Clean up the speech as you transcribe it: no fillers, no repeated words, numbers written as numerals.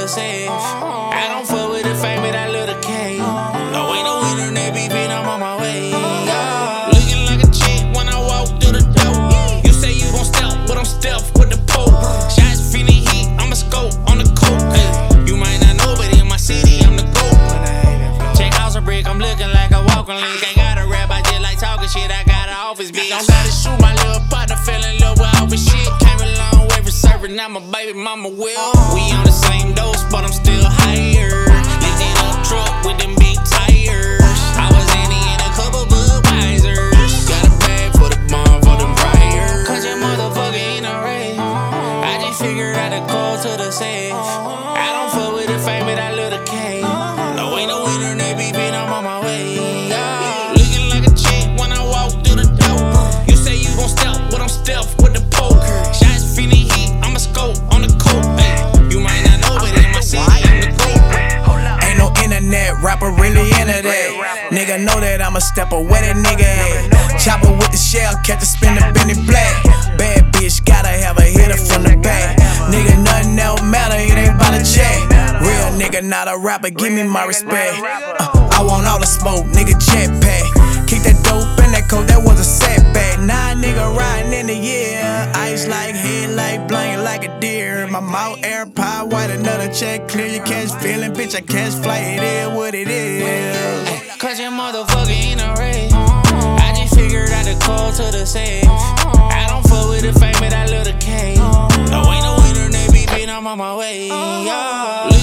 the safe. I don't fuck with the fame, but I love the cake. No, ain't no internet beefing, I'm on my way. Looking like a chick when I walk through the door. You say you gon' step, but I'm stealth with the pole. Shots finna heat, I'm a scope on the coat. You might not know, but in my city, I'm the GOAT. Check house a brick, I'm looking like a walking link. Ain't gotta rap, I just like talking shit, I got an office bitch. Don't gotta shoot my little partner, fell in love with all this shit. Came a long way from serving, now my baby mama will. We on the same dose, but I'm still higher. Lift it up truck with them big tires. I was in a couple Budweisers. Got a bag for the bomb for them priors. Cause your motherfucker ain't a race. I just figured out the code to the safe. I don't fuck with the fame, but I love the cake. No, ain't no internet beefing, I'm on my way. Looking like a chick when I walk through the door. You say you gon' step, but I'm stealth with the pole. Shots finna heat, I'm a scope on the coat. You might not know, but in my city, I'm the GOAT. Ain't no internet rapper really into that. Nigga know that I'm a stepper, where that nigga at? Chopper with the shell, catch a spin the Benny Black. Bad bitch, gotta have a hitter from the back. Nigga, nothing else matter, it ain't about a check. Real nigga, not a rapper, give me my respect. I want all the smoke, nigga, jetpack. Kick that dope in that coat, that was a setback. Nah, nigga riding in the year. Ice like head, like blank like a deer. My mouth air pie, white another check. Clear your catch feeling, bitch, I catch flight. It is what it is. Cause your motherfucker ain't a race. I just figured out the code to the safe. I don't fuck with the fame, but I love the cake. No, ain't no internet beefing, I'm on my way.